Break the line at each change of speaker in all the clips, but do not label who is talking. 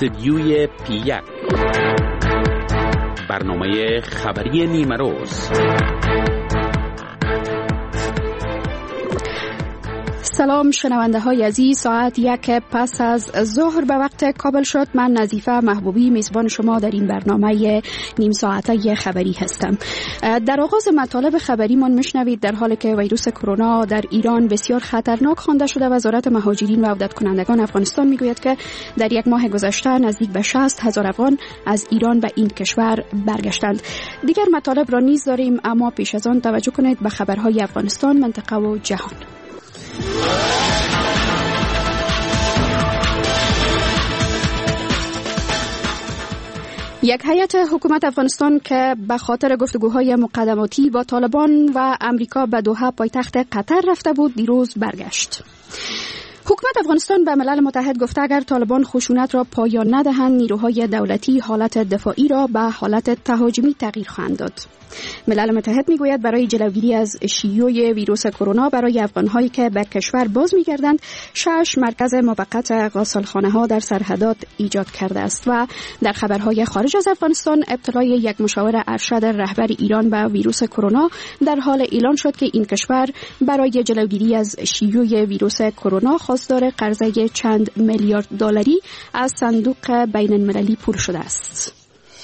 استدیوی پی1 برنامه خبری نیمه روز.
سلام شنونده های عزیز، ساعت 1 پس از ظهر به وقت کابل شد. من نظیفه محبوبی میزبان شما در این برنامه نیم ساعته خبری هستم. در آغاز مطالب خبری من میشنوید در حالی که ویروس کرونا در ایران بسیار خطرناک خوانده شده، وزارت مهاجرین و عودت کنندگان افغانستان میگوید که در یک ماه گذشته نزدیک به 60,000 افغان از ایران به این کشور برگشتند. دیگر مطالب را نیز داریم، اما پیش از آن توجه کنید به خبرهای افغانستان، منطقه و جهان. یک هیئت حکومت افغانستان که به خاطر گفتگوهای مقدماتی با طالبان و امریکا به دوحه پایتخت قطر رفته بود، دیروز برگشت. حکومت افغانستان به ملل متحد گفته اگر طالبان خشونت را پایان ندهند، نیروهای دولتی حالت دفاعی را به حالت تهاجمی تغییر خواهند داد. ملل متحد میگوید برای جلوگیری از شیوع ویروس کرونا برای افغان‌هایی که به کشور باز می‌گردند 6 مرکز موقت غسالخانه‌ها در سرحدات ایجاد کرده است. و در خبرهای خارج از افغانستان، ابطالای یک مشاور ارشد رهبر ایران به ویروس کرونا در حال اعلان شد که این کشور برای جلوگیری از شیوع ویروس کرونا خواستار قرضه چند میلیارد دلاری از صندوق بین‌المللی پول شده است.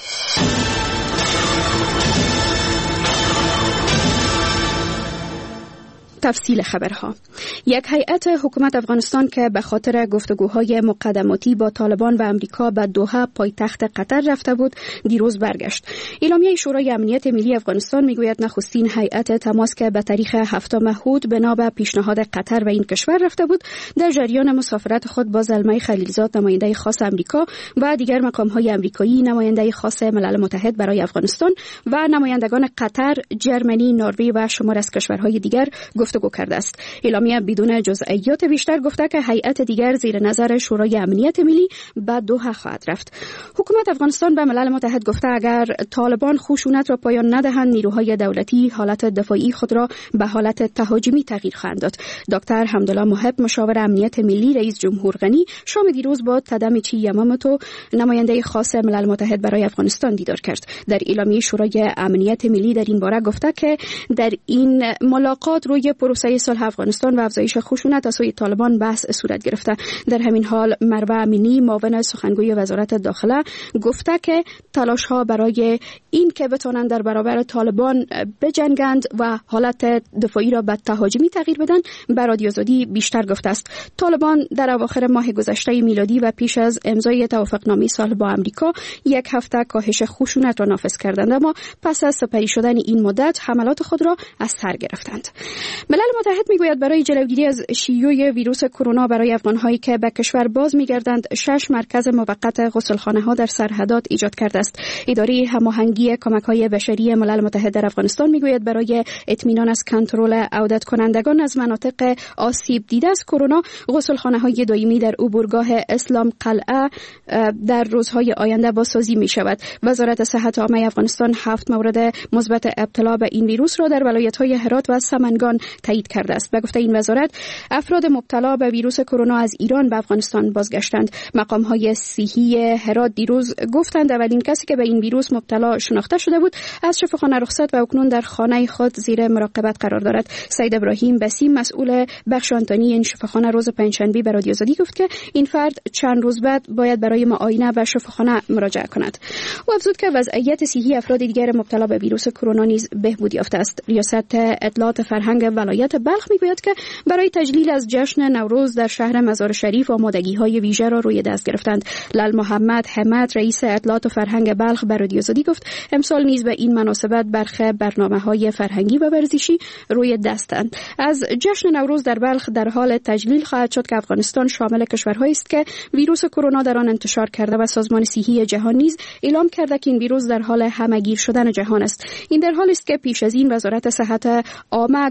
تفصیل خبرها. یک هیئت حکومت افغانستان که به خاطر گفتگوهای مقدماتی با طالبان و امریکا به دوحه پایتخت قطر رفته بود، دیروز برگشت. اعلامیه شورای امنیت ملی افغانستان میگوید نخستین هیئت تماس که به تاریخ 7 مهود بنا به پیشنهاد قطر و این کشور رفته بود، در جریان مسافرت خود با زلمه خلیلزاد، نماینده خاص امریکا و دیگر مقام‌های امریکایی، نماینده خاص ملل متحد برای افغانستان و نمایندگان قطر، ژرمنی، نروژ و شمار از کشورهای دیگر گفتگو کرده است. اعلامیه بدون جزئیات بیشتر گفته که هیئت دیگر زیر نظر شورای امنیت ملی به دوحه خواهد رفت. حکومت افغانستان به ملل متحد گفته اگر طالبان خشونت را پایان ندهند، نیروهای دولتی حالت دفاعی خود را به حالت تهاجمی تغییر خواهند داد. دکتر حمدالله محب، مشاور امنیت ملی رئیس جمهور غنی، شام دیروز با تدامیچی یمامتو، نماینده خاص ملل متحد برای افغانستان دیدار کرد. در اعلامیه شورای امنیت ملی در این باره گفته که در این ملاقات روی پروسه صلح افغانستان و افزایش خشونت از سوی طالبان بحث صورت گرفته. در همین حال مروه امینی، معاون سخنگوی وزارت داخله، گفته که تلاش‌ها برای این که بتوانند در برابر طالبان بجنگند و حالت دفاعی را به تهاجمی تغییر بدن به رادیو آزادی بیشتر گفته است. طالبان در اواخر ماه گذشته میلادی و پیش از امضای توافقنامه صلح با امریکا 1 هفته کاهش خشونت را نافذ کردند، اما پس از سپری شدن این مدت حملات خود را از سر گرفتند. ملل متحد میگوید برای جلوگیری از شیوع ویروس کرونا برای افغان‌هایی که به کشور باز می‌گردند 6 مرکز موقت غسالخانه‌ها در سرحدات ایجاد کرده است. اداره هماهنگی کمک‌های بشری ملل متحد در افغانستان میگوید برای اطمینان از کنترل عودت کنندگان از مناطق آسیب دیده از کرونا، غسالخانه‌های دائمی در عبورگاه اسلام قلعه در روزهای آینده بازسازی می‌شود. وزارت صحت عامه افغانستان 7 مورد مثبت ابتلا به این ویروس را در ولایت‌های هرات و سمنگان تایید کرده است. به گفته این وزارت، افراد مبتلا به ویروس کرونا از ایران به افغانستان بازگشتند. مقام‌های صحی هرات دیروز گفتند اولین کسی که به این ویروس مبتلا شناخته شده بود از شفاخانه رخصت و اکنون در خانه خود زیر مراقبت قرار دارد. سید ابراهیم بسیم، مسئول بخش آنتونی این شفاخانه، روز پنجشنبه به رادیو آزادی گفت که این فرد چند روز بعد باید برای معاینه به شفاخانه مراجعه کند. او افزود که وضعیت صحی افراد دیگر مبتلا به ویروس کرونا نیز بهبود یافته است. ریاست اطلاعات فرهنگ ولایت بلخ میگوید که برای تجلیل از جشن نوروز در شهر مزار شریف آمادگی‌های ویژه را روی دست گرفتند. لال محمد حمد، رئیس اطلاعات و فرهنگ بلخ به رادیو آزادی گفت امسال نیز به این مناسبت برخی برنامه‌های فرهنگی و ورزشی روی دستند. از جشن نوروز در بلخ در حال تجلیل خواهد شد که افغانستان شامل کشورهایی است که ویروس کرونا در آن انتشار کرده و سازمان صحی جهان نیز اعلام کرده که این ویروس در حال همه‌گیر شدن جهان است. این در حالی است که پیش از این وزارت صحت عامه گفته که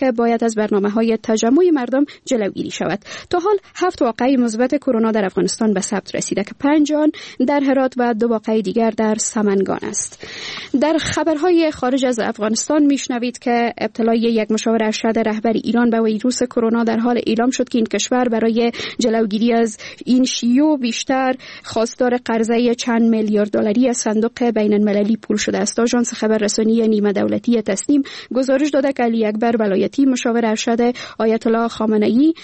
که باید از برنامه‌های تجمع مردم جلوگیری شود. تا حال 7 واقعه مثبت کرونا در افغانستان به ثبت رسیده که 5 آن در هرات و 2 واقعه دیگر در سمنگان است. در خبرهای خارج از افغانستان میشنوید که ابتلای یک مشاور ارشد رهبر ایران به ویروس کرونا در حال اعلام شد که این کشور برای جلوگیری از این شیوع بیشتر خواستار قرضه چند میلیارد دلاری از صندوق بین المللی پول شده است. آژانس خبررسانی نیمه دولتی تسنیم گزارش داده که علی اکبر ولایتی مشاور ارشد آیت الله خامنه‌ای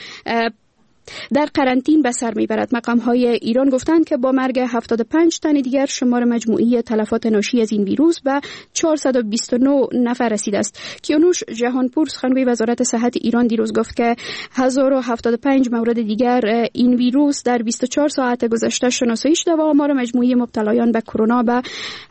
در قرنطین به سر میبرد. مقام‌های ایران گفتند که با مرگ 75 تن دیگر شمار مجموعی تلفات ناشی از این ویروس به 429 نفر رسیده است. کیانوش جهانپور سخنگوی وزارت صحت ایران دیروز گفت که 1075 مورد دیگر این ویروس در 24 ساعت گذشته شناسایی شده و آمار مجموعی مبتلایان به کرونا به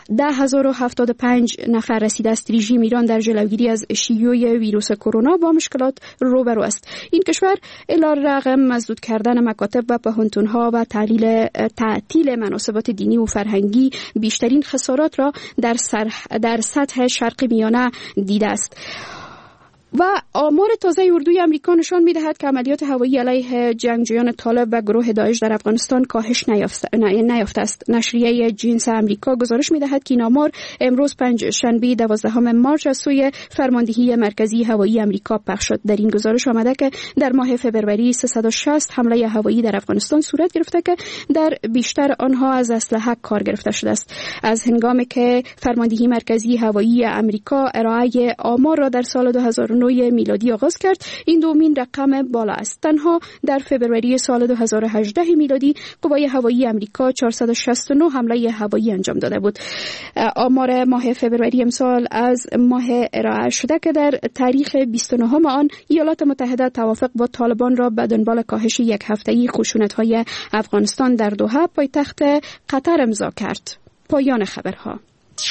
10075 نفر رسیده است. رژیم ایران در جلوگیری از شیوع ویروس کرونا با مشکلات روبرو است. این کشور علیرغم مسدود کردن مکاتب و پهنتون‌ها و تعطیل مناسبات دینی و فرهنگی بیشترین خسارات را در سطح شرق میانه دیده است. و آمار تازه اردوی آمریکا نشان می‌دهد که عملیات هوایی علیه جنگجویان طالب و گروه داعش در افغانستان کاهش نیافته است. نشریه جنس آمریکا گزارش می‌دهد که این آمار امروز پنجشنبه 12 مارس از سوی فرماندهی مرکزی هوایی آمریکا پخش شد. در این گزارش آمده که در ماه فوریه 360 حمله هوایی در افغانستان صورت گرفته که در بیشتر آنها از اسلحه کار گرفته شده است. از هنگامی که فرماندهی مرکزی هوایی آمریکا ارائه آمار را در سال 2009 میلادی آغاز کرد، این دومین رقم بالا است. تنها در فوریه سال 2018 میلادی قوای هوایی آمریکا 469 حمله هوایی انجام داده بود. آمار ماه فوریه امسال از ماه ارائه شده که در تاریخ 29 آن ایالات متحده توافق با طالبان را به دنبال کاهش یک هفته‌ای خشونت‌های افغانستان در دوحه پایتخت قطر امضا کرد. پایان خبرها.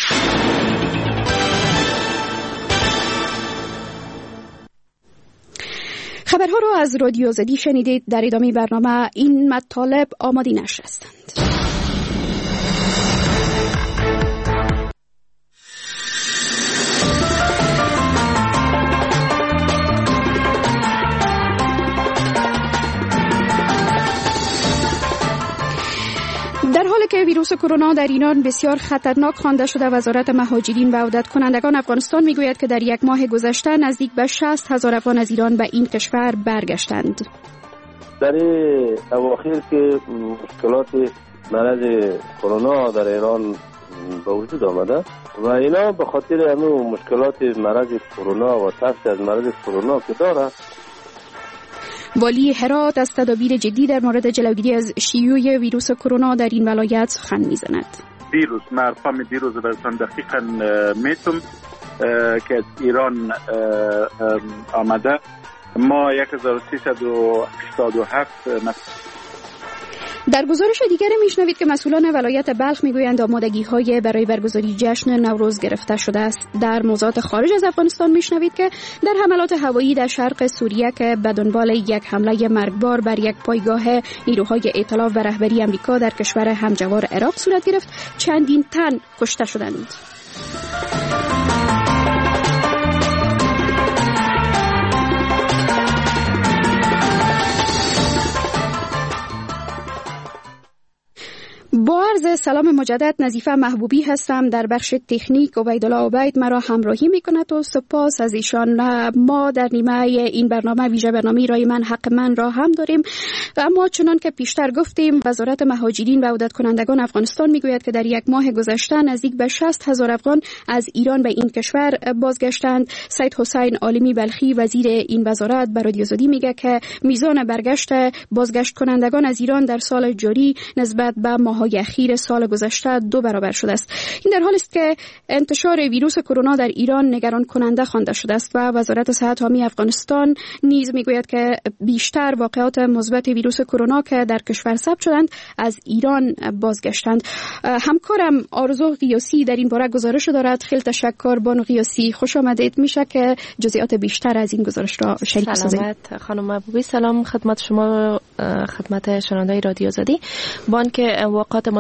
خبرها را از رادیو زدی شنیدید. در ادامه برنامه این مطالب آماده نشر هستند. در حالی که ویروس کرونا در ایران بسیار خطرناک خوانده شده، وزارت مهاجرین و عودت کنندگان افغانستان میگوید که در یک ماه گذشته نزدیک به 60,000 افغان از ایران به این کشور برگشتند.
در اواخر که مشکلات مرض کرونا در ایران به وجود آمده و اینا به خاطر همون مشکلات مرض کرونا و ترس از مرض کرونا که داره،
والی هرات از تدابیر جدی در مورد جلوگیری از شیوع ویروس کرونا در این ولایت سخن می‌زند.
دیروز ارقام دیروز براتون دقیقاً میتونم که از ایران آمده ما 1387 نفر.
در گزارش دیگری میشنوید که مسئولان ولایت بلخ میگویند آمادگی‌های برای برگزاری جشن نوروز گرفته شده است. در موضوعات خارج از افغانستان میشنوید که در حملات هوایی در شرق سوریه که به دنبال یک حمله مرگبار بر یک پایگاه نیروهای ائتلاف و رهبری آمریکا در کشور همجوار عراق صورت گرفت، چندین تن کشته شدند. با عرض سلام مجدد، نظیفه محبوبی هستم. در بخش تکنیک عبیدالله عبید مرا همراهی میکند و سپاس از ایشان. ما در نیمه این برنامه ویژه برنامه رای من حق من را هم داریم و اما چنان که پیشتر گفتیم وزارت مهاجرین و عودت کنندگان افغانستان میگوید که در یک ماه گذشته نزدیک به 60,000 افغان از ایران به این کشور بازگشتند. سید حسین عالمی بلخی وزیر این وزارت به رادیو زدی میگه که میزان بازگشت کنندگان از ایران در سال جاری نسبت به ماه‌های اخیر سال گذشته 2 برابر شده است. این در حالی است که انتشار ویروس کرونا در ایران نگران کننده خوانده شده است و وزارت صحت عامه افغانستان نیز میگوید که بیشتر واقعات مثبت ویروس کرونا که در کشور ثبت شدند از ایران بازگشتند. همکارم آرزو قیاسی در این باره گزارش دارد. خیلی تشکر بانو قیاسی، خوش آمدید. میشه که جزئیات بیشتر از این گزارش را شریک سازید؟
سلامت خانم محبوبی. سلام خدمت شما، خدمت شنوندگان رادیو زدی. بانک واقعات مثبت ویروس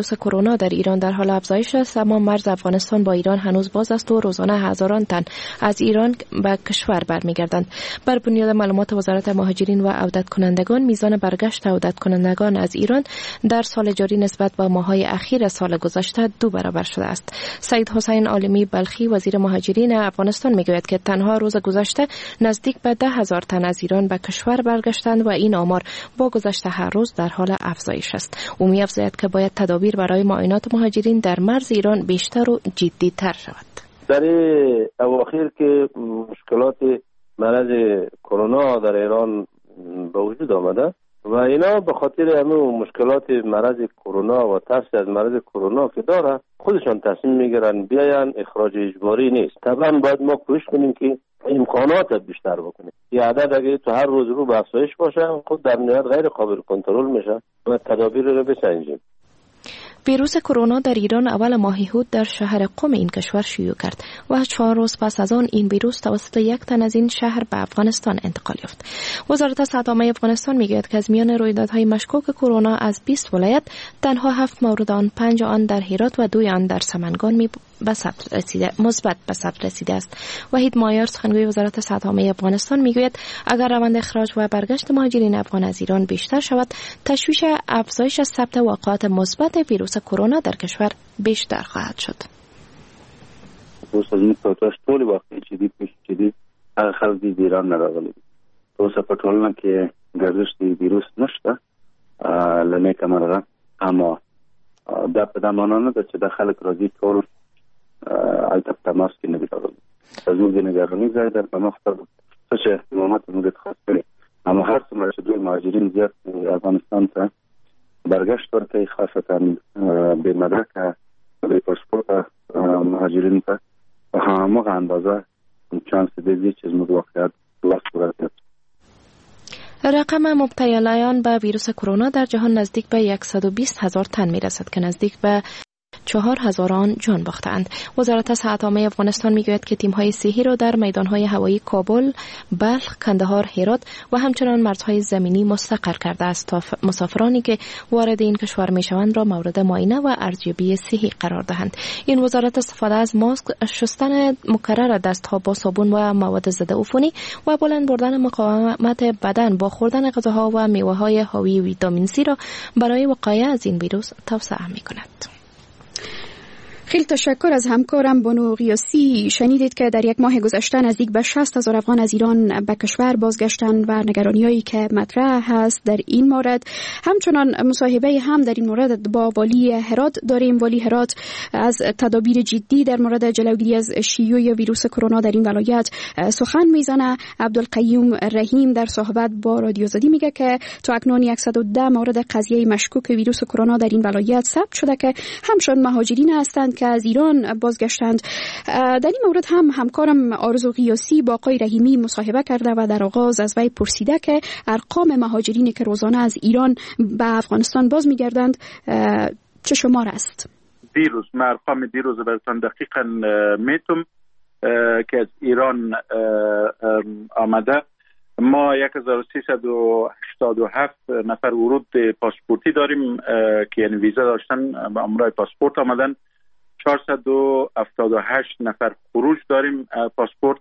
ویروس کرونا در ایران در حال افزایش است، اما مرز افغانستان با ایران هنوز باز است و روزانه هزاران تن از ایران به کشور برمیگردند. بر بنیاد معلومات وزارت مهاجرین و عودت کنندگان، میزان برگشت عودت کنندگان از ایران در سال جاری نسبت به ماه‌های اخیر سال گذشته 2 برابر شده است. سید حسین عالمی بلخی وزیر مهاجرین افغانستان میگوید که تنها روز گذشته نزدیک به 10,000 تن از ایران به کشور برگشتند و این آمار با گذشت هر روز در حال افزایش است. او می‌افزاید که باید تدابیر برای معاینات مهاجرین در مرز ایران بیشتر و جدی‌تر شود.
در اواخر که مشکلات مرض کرونا در ایران به وجود آمده و اینا به خاطر همون مشکلات مرض کرونا و ترس از مرض کرونا که داره خودشان تصمیم میگیرن بیاین. اخراج اجباری نیست. طبعا باید ما کوشش کنیم که امکانات بیشتر بکنیم. یه عدد اگه تو هر روز رو به افزایش باشه خود در نهایت غیر قابل کنترل میشه و تدابیر رو بسنجیم.
ویروس کرونا در ایران اول ماه هود در شهر قم این کشور شیوع کرد و 4 روز پس از آن این ویروس توسط 1 تن از این شهر به افغانستان انتقال یافت. وزارت صحت عامه افغانستان میگوید که از میان رویدادهای مشکوک کرونا از 20 ولایت تنها 7 مورد آن 5 آن در هرات و 2 آن در سمنگان مثبت به ثبت رسیده است. وحید مایار سخنگوی وزارت صحت عامه افغانستان میگوید اگر روند اخراج و برگشت مهاجرین افغان از ایران بیشتر شود، تشویش افزایش ثبت واقعات مثبت ویروس کرونا در کشور بیشتر خواهد شد.
اوس از میتوتاش ټول واقعي چې دي هغه خلک د ایران نه راغلي. اوس په ټولنه کې ګرځښت د ویروس نشته لنه کمرغه، اما دا په دمانه نه ده چې د خلک راځي ټول البته تماس کې نه دي راغلي. زموږ د نگرانۍ ځای در په مختلف څه اهتمامات موږ خاص کړي، اما هر څومره چې دوی مهاجرین زیات افغانستان ته برگشت ورته خاصتا به مدرک به پاسپورت مهاجرین ته و همه اندازه چانس دیدی چیز واقعیت لاس برد.
رقم مبتلایان به ویروس کرونا در جهان نزدیک به 120,000 تن میرسد که نزدیک به 4,000 آن جان باختند. وزارت صحت عامه افغانستان میگوید که تیم‌های صحی را در میدان‌های هوایی کابل، بلخ، کندهار، هرات و همچنان مرزهای زمینی مستقر کرده است تا مسافرانی که وارد این کشور میشوند را مورد معاینه و ارزیابی صحی قرار دهند. این وزارت استفاده از ماسک، شستن مکرر دست‌ها با صابون و مواد ضد عفونی و بلند بردن مقاومت بدن با خوردن غذاها و میوه‌های حاوی ویتامین C را برای وقایع از این ویروس توصیه می‌کند.
خیلی تشکر از همکارم بانو قیاسی. شنیدید که در 1 ماه گذشته نزدیک به 60,000 افغان از ایران به کشور بازگشتند و نگرانی‌هایی که مطرح هست در این مورد. همچنان مصاحبه هم در این مورد با والی هرات داریم. والی هرات از تدابیر جدی در مورد جلوگیری از شیوع ویروس کرونا در این ولایت سخن میزنه. عبدالقیوم رحیم در صحبت با رادیو زدی میگه که تا اکنون 110 مورد قضیه مشکوک ویروس کرونا در این ولایت ثبت شده که همشون مهاجرین هستند که از ایران بازگشتند. در این مورد هم همکارم آرزو قیاسی با آقای رحیمی مصاحبه کرده و در آغاز از وی پرسیده که ارقام مهاجرینی که روزانه از ایران به افغانستان باز میگردند چه شمار است؟
دیروز من ارقام دیروز براتون دقیقاً میتونم که از ایران آمده. ما 1387 نفر ورود پاسپورتی داریم که یعنی ویزا داشتن به همراه پاسپورت آمدن. 478 نفر خروج داریم پاسپورت.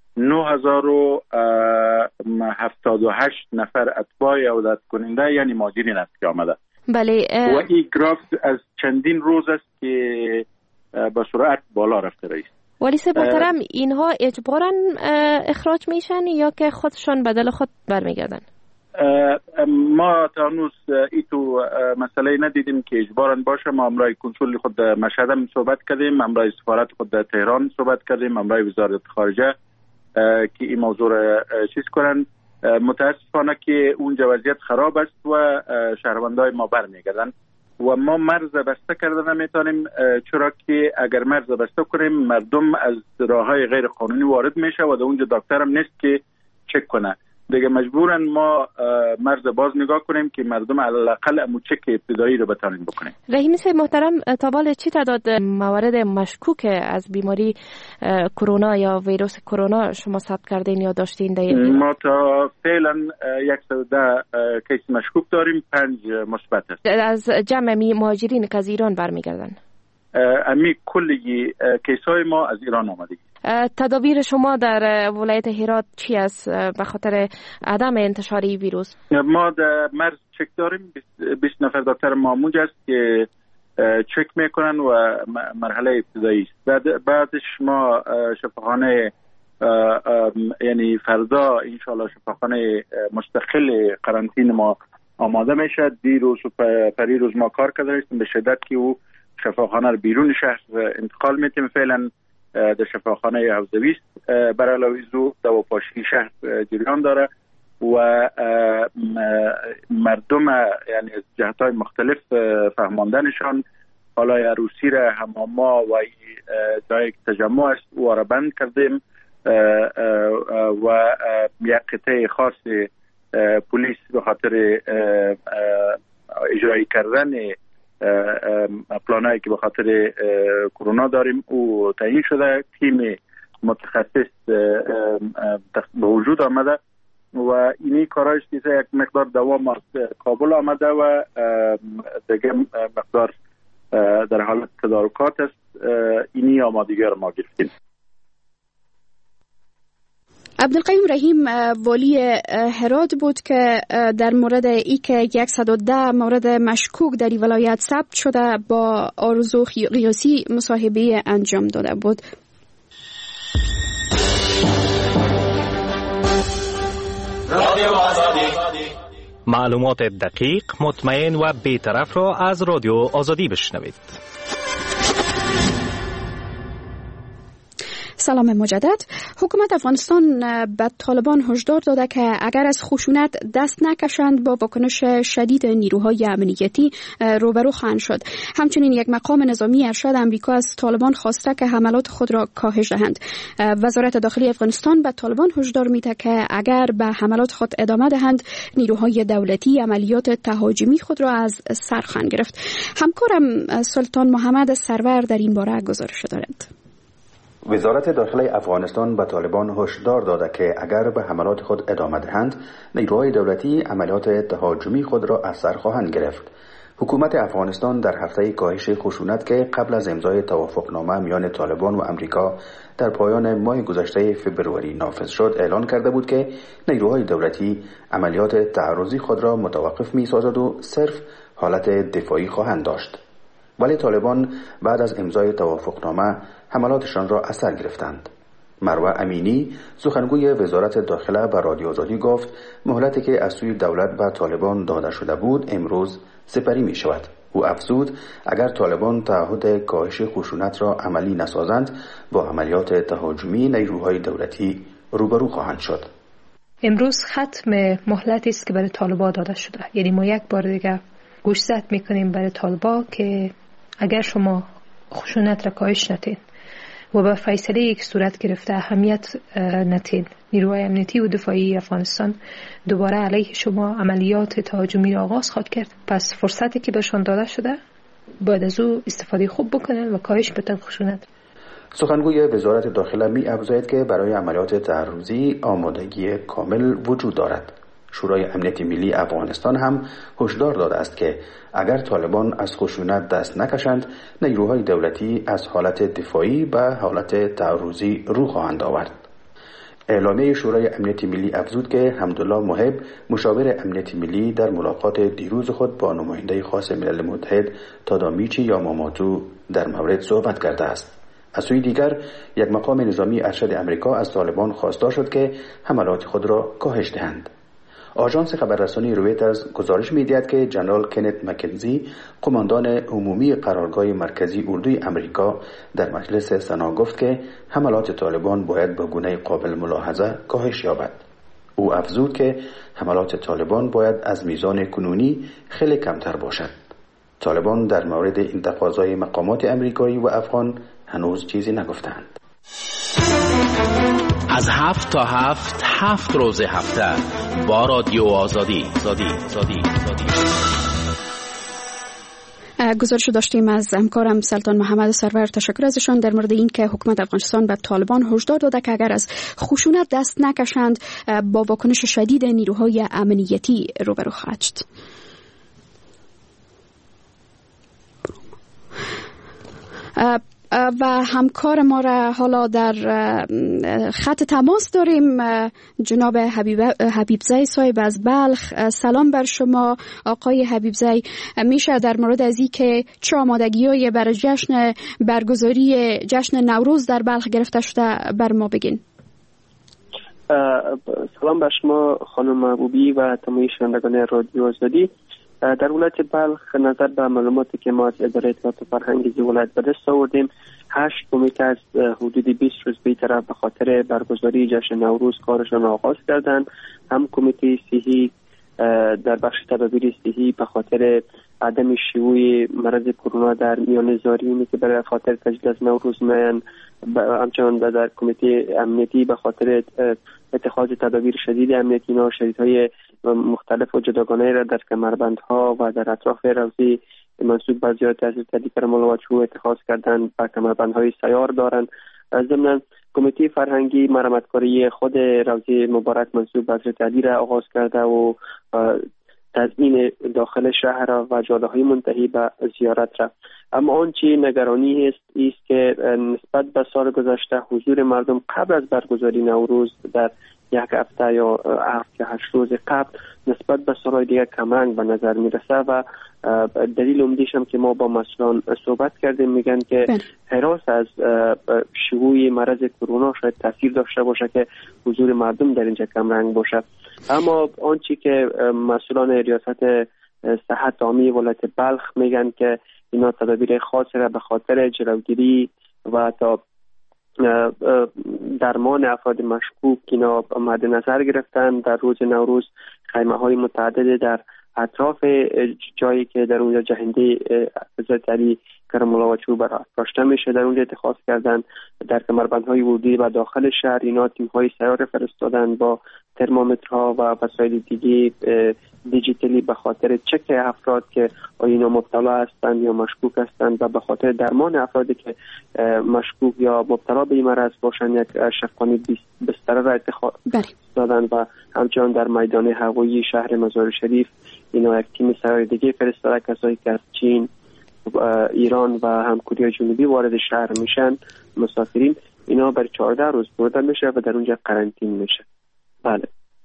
9078 نفر اتباع عودت کننده یعنی مهاجرین است که آمده.
بله.
و این گراف از چندین روز است که با سرعت بالا رفته رئیس.
ولی محترم اینها اجباراً اخراج میشن یا که خودشان بدل خود برمیگردن؟
ما تا هنوز ایتو مسئله ندیدیم که اجباراً باشه. ما امرای کنسول خود مشهد هم صحبت کردیم، امرای سفارت خود در تهران صحبت کردیم، امرای وزارت خارجه که این موضوع چیز کنن. متاسفانه که اونجا وضعیت خراب است و شهروندای ما برمیگردن و ما مرز بسته کردن نمیتونیم، چرا که اگر مرز بسته کنیم مردم از راههای غیر قانونی وارد میشه و در اونجا دکتر هم نیست که چک کنه.
دیگه مجبورن ما مرز باز نگاه کنیم که مردم علاقل اموچک ابتدایی رو بتانیم بکنیم.
رحیمی صاحب محترم، تا بال چی تعداد موارد مشکوک از بیماری کرونا یا ویروس کرونا شما ثبت کردین یا داشتین؟
ما تا فعلا 110 کیس مشکوک داریم، 5 مثبت است.
از جمع مهاجرین که از ایران برمیگردن
امی کلی کیسای ما از ایران آمده.
تدابیر شما در ولایت هرات چی است به خاطر عدم انتشار ویروس؟
ما در مرز چک داریم، 20 نفر دکتر معموج است که چک میکنن و مرحله ابتدایی است. بعدش ما شفاخانه یعنی فردا انشالله شفاخانه مستقل قرنطین ما آماده میشه. دیروز و پریروز ما کار کرده هستیم به شدت که او شفاخانه رو بیرون شهر انتقال میتیم. فعلا در شفاخانه حوزویست برای لویزو دواپاشی شهر جریان داره و مردم یعنی از جهت‌های مختلف فهماندنشان حالا عروسی را حماما و جای تجمع است و را بند کردیم و یک قطعه خاص پلیس به خاطر اجرایی کردن پلانایی که به خاطر کرونا داریم او تعیین شده. تیم متخصص به وجود آمده و اینی کارایش که یک مقدار دوام از کابل آمده و دیگه مقدار در حالت تدارکات است. اینی آمادگی را ما گرفتیم.
عبدالقیوم رحیم والی هرات بود که در مورد ای که 110 مورد مشکوک در این ولایت ثبت شده با آرزو قیاسی مصاحبه انجام داده بود.
معلومات دقیق، مطمئن و بی‌طرف را از رادیو آزادی بشنوید.
سلام مجدد. حکومت افغانستان به طالبان هشدار داده که اگر از خشونت دست نکشند با واکنش شدید نیروهای امنیتی روبرو خواهند شد. همچنین یک مقام نظامی ارشد امریکا از طالبان خواسته که حملات خود را کاهش دهند. وزارت داخلی افغانستان به طالبان هشدار میده که اگر به حملات خود ادامه دهند نیروهای دولتی عملیات تهاجمی خود را از سر خواهند گرفت. همکارم سلطان محمد سرور در این باره گزارش دارد.
وزارت داخلی افغانستان به طالبان هشدار داده که اگر به حملات خود ادامه دهند نیروهای دولتی عملیات تهاجمی خود را از سر خواهند گرفت. حکومت افغانستان در هفته کاهش خشونت که قبل از امضای توافقنامه میان طالبان و امریکا در پایان ماه گذشته فوریه نافذ شد اعلان کرده بود که نیروهای دولتی عملیات تعرضی خود را متوقف می‌سازد و صرف حالت دفاعی خواهند داشت. ولی طالبان بعد از امضای توافقنامه حملاتشان را از سر گرفتند. مروه امینی سخنگوی وزارت داخله به رادیو آزادی گفت مهلتی که از سوی دولت به طالبان داده شده بود امروز سپری می شود. او افزود اگر طالبان تعهد کاهش خشونت را عملی نسازند با عملیات تهاجمی نیروهای دولتی روبرو خواهند شد.
امروز ختم مهلتی است که برای طالبان داده شده. یعنی ما یک بار دیگه گوشزد میکنیم برای طالبان که اگر شما خشونت را کاهش نتین و به فیصله یک صورت گرفته اهمیت نتین، نیروهای امنیتی و دفاعی افغانستان دوباره علیه شما عملیات تهاجمی را آغاز خواهد کرد. پس فرصتی که بهشان داده شده باید از او استفاده خوب بکنن و کاهش بدن خشونت.
سخنگوی وزارت داخله می افزاید که برای عملیات تعرضی آمادگی کامل وجود دارد. شورای امنیت ملی افغانستان هم هشدار داده است که اگر طالبان از خشونت دست نکشند نیروهای دولتی از حالت دفاعی به حالت تعرضی رو خواهند آورد. اعلامیه شورای امنیت ملی افزود که حمدالله محب مشاور امنیت ملی در ملاقات دیروز خود با نماینده خاص ملل متحد تادامیچی یاماماتو در مورد صحبت کرده است. از سوی دیگر یک مقام نظامی ارشد امریکا از طالبان خواستار شد که حملات خود را کاهش دهند. آژانس خبررسانی رویترز گزارش می‌دهد که جنرال کنت مکنزی قماندان عمومی قرارگاه مرکزی اردوی امریکا در مجلس سنا گفت که حملات طالبان باید به گونه قابل ملاحظه کاهش یابد. او افزود که حملات طالبان باید از میزان کنونی خیلی کمتر باشد. طالبان در مورد این تقاضای مقامات امریکایی و افغان هنوز چیزی نگفتند.
از 7 تا 7 روز هفته با رادیو آزادی.
گزارش داشتیم از همکارم سلطان محمد سرور. تشکر ازشان در مورد این که حکومت افغانستان به طالبان هشدار داده که اگر از خشونت دست نکشند با واکنش شدید نیروهای امنیتی روبرو خواهد شد. و همکار ما را حالا در خط تماس داریم، جناب حبیبزی صاحب از بلخ. سلام بر شما آقای حبیبزی. میشه در مورد از این که چه آمادگی‌هایی برای برگزاری جشن نوروز در بلخ گرفته شده بر ما بگین؟
سلام بر شما خانم محبوبی و تمامی شنوندگان رادیو آزادی. در ولایت بلخ نظر به معلوماتی که ما از اداره اطلاعات فرهنگی ولایت به دست آوردیم، 8 کمیته از حدود 20 روز بی‌طرف به خاطر برگزاری جشن نوروز کارشان آغاز کردند. هم کمیته صحی در بخش تدابیر صحی به خاطر عدم شیوع مرض کرونا در میان زائرینی که برای خاطر تجلیل از نوروز میان، همچنان در کمیته امنیتی به خاطر اتخاذ تدابیر شدید امنیتی اینا شهیدهای مختلف و جداگانه را در کمربندها و در اطراف روضه منسوب به زیارت حضرت علی کرم الله وجهه اتخاذ کردن و کمربندهای سیار دارند. ضمن کمیته فرهنگی مرمتکاری خود روضه مبارک منسوب به حضرت علی را آغاز کرده و تزیین داخل شهر و جاده‌های منتهی به زیارت را. اما آنچه نگرانی است که نسبت به سال گذشته حضور مردم قبل از برگزاری نوروز در یک هفته یا 7 یا 8 روز قبل نسبت به سال‌های دیگر کمرنگ به نظر میرسه و دلیل عمدیش هم که ما با مسئولان صحبت کردیم میگن که هراس از شیوع مرض کرونا شاید تاثیر داشته باشه که حضور مردم در اینجا کمرنگ باشه. اما آنچه که مسئولان ریاست صحت عامه ولایت بلخ میگن که اینا تدابیر خاصی را به خاطر جلوگیری و تا درمان افراد مشکوک اینا مد نظر گرفتن. در روز نوروز خیمه های متعدد در اطراف جایی که در اونجا جهنده حضرت علی کرم الله وجهه برافراشته میشه در اونجا اتخاذ کردن. در کمربندهای ورودی و داخل شهر اینا تیم‌های سیار فرستادن با ترمومترها و وسایل دیگه دیجیتالی به خاطر چک افراد که اینا مبتلا هستند یا مشکوک هستند و به خاطر درمان افرادی که مشکوک یا مبتلا به این مرض باشند یک شفاخانه بستر را اتخاذ دادن و همچنان در میدان هوایی شهر مزار شریف اینا یک تیم سیار دیگه فرستاده، کسایی که از چین، ایران و هم کره جنوبی وارد شهر میشن مسافرین اینا بر 14 روز برده میشه و در اونجا قرنطینه میشه. بله.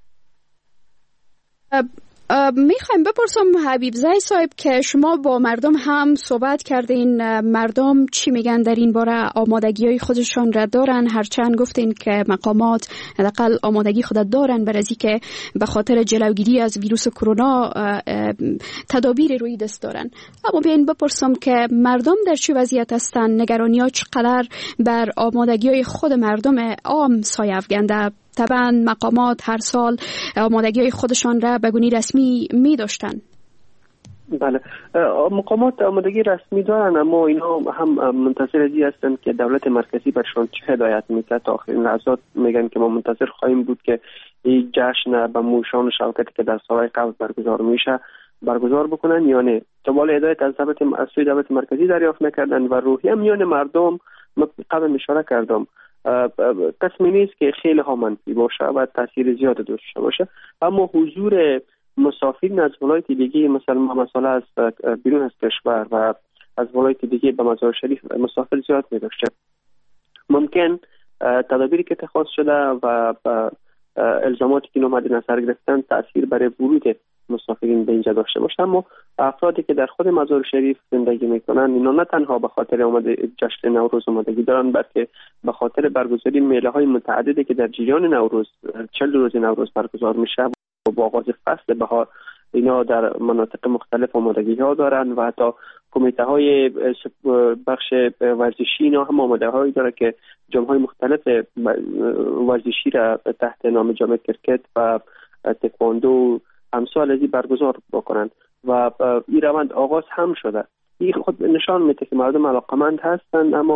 میخوایم بپرسم حبیبزی صاحب که شما با مردم هم صحبت کردین، مردم چی میگن در این باره؟ آمادگی های خودشان را دارن؟ هرچند گفتین که مقامات حداقل آمادگی خود دارن برای که به خاطر جلوگیری از ویروس کرونا تدابیر روی دست دارن، اما بیاین بپرسم که مردم در چه وضعیت هستن؟ نگرانی ها چقدر بر آمادگی های خود مردم عام سایه افکنده؟ طبعا مقامات هر سال آمادگی خودشان را به گونه رسمی می داشتن.
بله، مقامات آمادگی رسمی دارن، اما اینا هم منتظر ازی هستن که دولت مرکزی برشان چه هدایت میده. تا آخرین لحظات میگن که ما منتظر خواهیم بود که این جشن به موشان و شوکتی که در سالهای قبل برگزار میشه برگزار بکنن یا نه. تا بالا هدایت از سوی دولت مرکزی دریافت نکردن و روحیه میان مردم قبل اشاره کردم قسمی نیست که خیلی ها منفی باشه و تاثیر زیاد داشته باشه، اما حضور مسافرین از ولایت دیگه مثلا از بیرون از کشور و از ولایت دیگه به مزار شریف مسافر زیاد می داشته. ممکن تدابیری که اتخاذ شده و الزاماتی که مد نظر گرفتن تاثیر برای ورود مسافرین به اینجا داشته باشه، اما افرادی که در خود مزار شریف زندگی میکنن اینا نه تنها به خاطر جشن نوروز آمادگی دارن، بلکه به خاطر برگزاری میله های متعددی که در جریان نوروز 40 روز نوروز برگزار میشه و با آغاز فصل بهار اینا در مناطق مختلف آمادگی ها دارن و حتی کمیته های بخش ورزشی اینا هم آماده هایی داره که جام های مختلف ورزشی را تحت نام جام کرکت و تکواندو امثال ازی برگزار بکنن و این روند آغاز هم شده. این خود نشان میده که مردم علاقمند هستند، اما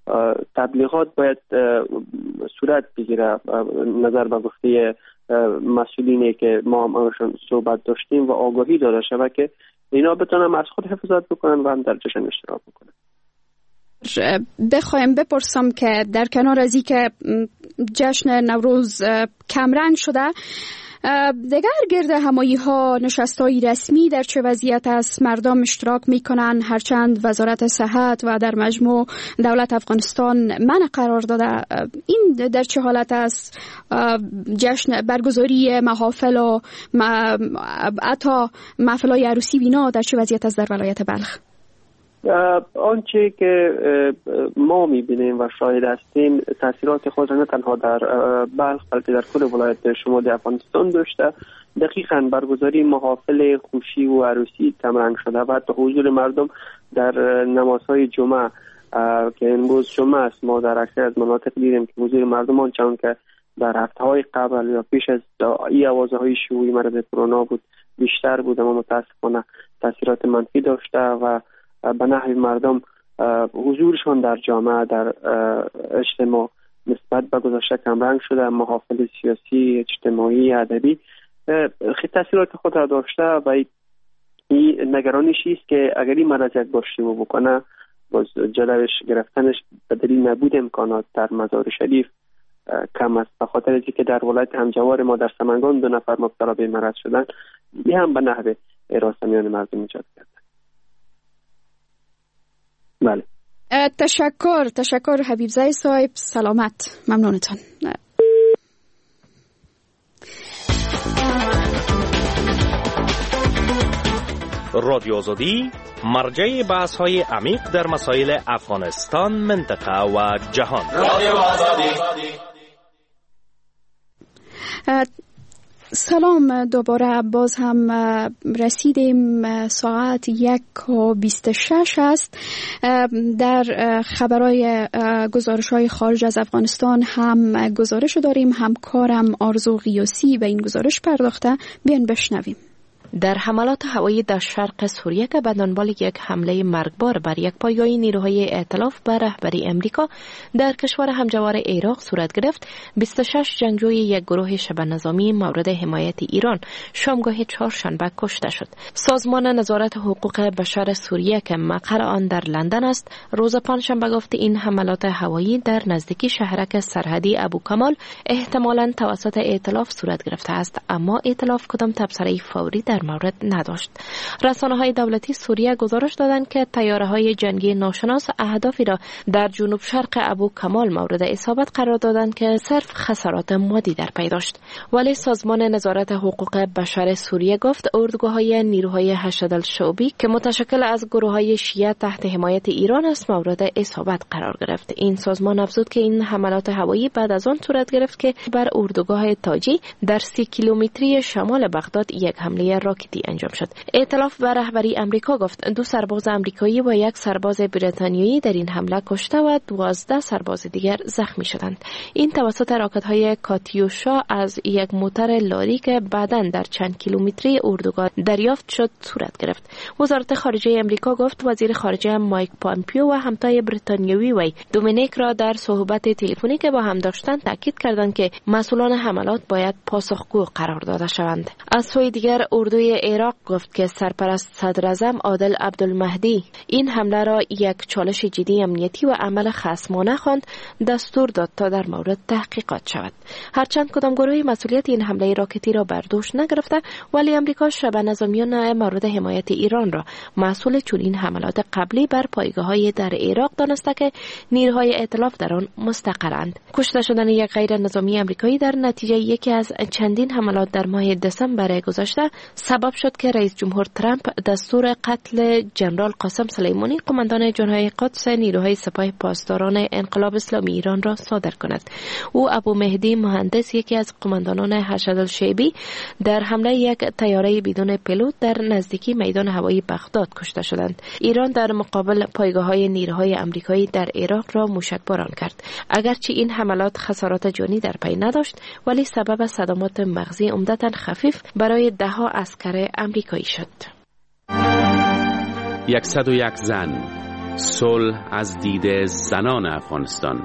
تبلیغات باید صورت بگیره نظر به گفته مسئولینی که ما همشون صحبت داشتیم و آگاهی داده شود که اینا بتونن از خود حفاظت بکنن و هم در جشن اشتراک بکنن.
بخوایم بپرسم که در کنار از این که جشن نوروز کمرنگ شده، دیگر گرد همایی ها نشستای رسمی در چه وضعیت است؟ مردم اشتراک میکنن، هرچند وزارت صحت و در مجموع دولت افغانستان منع قرار داده. این در چه حالت است؟ جشن برگزاری محافل و حتی محفلای عروسی بینا در چه وضعیت است در ولایت بلخ؟
آنچه که ما میبینیم و شاهد هستیم تاثیرات خود نه تنها در بلخ بلکه در کل ولایت شمالی افغانستان داشته. دقیقاً برگزاری محافل خوشی و عروسی کمرنگ شده و حتی حضور مردم در نمازهای جمعه که امروز جمعه است، ما در اکثر از مناطق دیدیم که حضور مردم آنچنان که در هفته‌های قبل یا پیش از این آوازهای شیوعی مرض کرونا بود بیشتر بود، اما متاسفانه تاثیرات منفی داشته و به نحوی مردم حضورشان در جامعه در اجتماع نسبت به گذشته کمرنگ شده. محافل سیاسی، اجتماعی، ادبی تاثیرات خود را داشته و این نگرانیش است که اگر این مرض یک بار شروع بکنه باز جلوش گرفتنش به دلیل نبود امکانات در مزار شریف کم است. به خاطر اینکه در ولایت همجوار ما در سمنگان 2 نفر مبتلا به مرض شدن، این هم به نحو هراس میان مردم ایجاد کرد. بله.
تشکر حبیبزاده صاحب، سلامت، ممنونتان.
رادیو آزادی مرجع بحث‌های عمیق در مسائل افغانستان، منطقه و جهان. رادیو آزادی.
سلام دوباره، باز هم رسیدیم ساعت 1:26 است. در خبرهای گزارش‌های خارج از افغانستان هم گزارش داریم، همکارم آرزو غیاسی به این گزارش پرداخته. بیان بشنویم.
در حملات هوایی در شرق سوریه که به دنبال یک حمله مرگبار بر یک پایگاه نیروهای ائتلاف به رهبری امریکا در کشور همجوار عراق صورت گرفت، 26 جنگجوی یک گروه شبه نظامی مورد حمایت ایران شامگاه چهارشنبه کشته شد. سازمان نظارت حقوق بشر سوریه که مقر آن در لندن است، روز پنجشنبه گفت این حملات هوایی در نزدیکی شهرک سرحدی ابو کمال احتمالاً توسط ائتلاف صورت گرفته است، اما ائتلاف کدام تبصره فوری در مورد نداشت. رسانه‌های دولتی سوریه گزارش دادند که طیاره‌های جنگی ناشناس اهدافی را در جنوب شرق ابو کمال مورد اصابت قرار دادند که صرف خسارات مادی در پی داشت. ولی سازمان نظارت حقوق بشر سوریه گفت اردوگاه‌های نیروهای حشد الشعبی که متشکل از گروه‌های شیعه تحت حمایت ایران است مورد اصابت قرار گرفت. این سازمان افزود که این حملات هوایی بعد از آن صورت گرفت که بر اردوگاه تاجی در 30 کیلومتری شمال بغداد یک حمله راکتی انجام شد. ائتلاف و رهبری امریکا گفت 2 سرباز امریکایی و 1 سرباز بریتانیایی در این حمله کشته و 12 سرباز دیگر زخمی شدند. این توسط راکت‌های کاتیوشا از یک موتر لاری که بعداً در چند کیلومتری اردوگاه دریافت شد صورت گرفت. وزارت خارجه امریکا گفت وزیر خارجه مایک پامپیو و همتای بریتانیایی وی دومینیک را در صحبت تلفنی که با هم داشتند تاکید کردند که مسئولان حملات باید پاسخگو قرار داده شوند. از سوی دیگر اردوی عراق گفت که سرپرست صدراعظم عادل عبدالمهدی این حمله را یک چالش جدی امنیتی و عمل خصمانه خواند، دستور داد تا در مورد تحقیقات شود. هرچند کدام گروهی مسئولیت این حمله راکتی را بر دوش نگرفته، ولی امریکا شبه نظامیان مورد حمایت ایران را مسئول چنین حملات قبلی بر پایگاه‌های در عراق دانسته که نیروهای ائتلاف در آن مستقرند. کشته شدن یک غیر نظامی امریکایی در نتیجه یکی از چندین حملات در ماه دسامبر گذشته سبب شد که رئیس جمهور ترامپ دستور قتل جنرال قاسم سلیمانی قماندان جناح قدس نیروهای سپاه پاسداران انقلاب اسلامی ایران را صادر کند. او ابو مهدی مهندس یکی از قماندانان حشد الشعبی در حمله یک طیاره بدون پیلوت در نزدیکی میدان هوایی بغداد کشته شدند. ایران در مقابل پایگاه‌های نیروهای آمریکایی در عراق را موشکباران کرد. اگرچه این حملات خسارات جانی در پی نداشت، ولی سبب صدمات مغزی عمدتاً خفیف برای ده‌ها عسکر امریکایی شد.
101 زن، صلح از دید زنان افغانستان.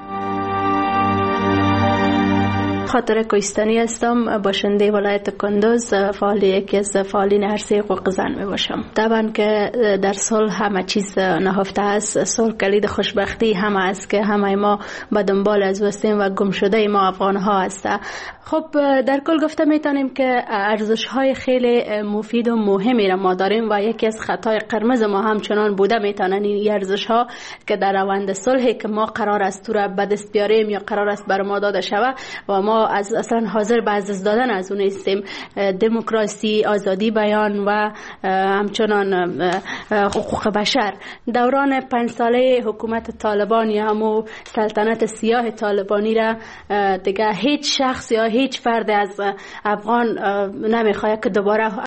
خاطر کوهستانی هستم، باشنده ولایت کندوز، یکی از فعالین عرصه حقوق زن می باشم. طبعا که در صلح همه چیز نهفته است. صلح کلید خوشبختی همه است که همه ما به دنبال از وستیم و گم شده ما افغان ها است. خب در کل گفته میتونیم که ارزش های خیلی مفید و مهمی را ما داریم و یکی از خطای قرمز ما همچنان بوده میتونن این ارزش ها که در روند صلحی که ما قرار است تو را به دست بیاریم یا قرار است بر ما داده شود و ما اصلا حاضر به از دادن از اون هستیم. دموکراسی، آزادی بیان و همچنان حقوق بشر. دوران 5 ساله حکومت طالبان یا همو سلطنت سیاه طالبانی را دیگه هیچ شخص یا هیچ فرد از افغان نمیخواد که دوباره